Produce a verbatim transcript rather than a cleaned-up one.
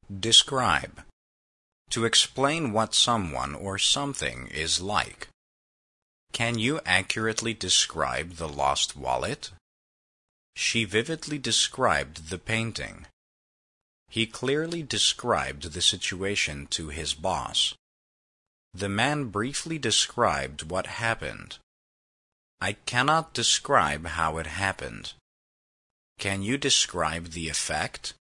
Describe. To explain what someone or something is like. Can you accurately describe the lost wallet? She vividly described the painting. He clearly described the situation to his boss. The man briefly described what happened. I cannot describe how it happened. Can you describe the effect?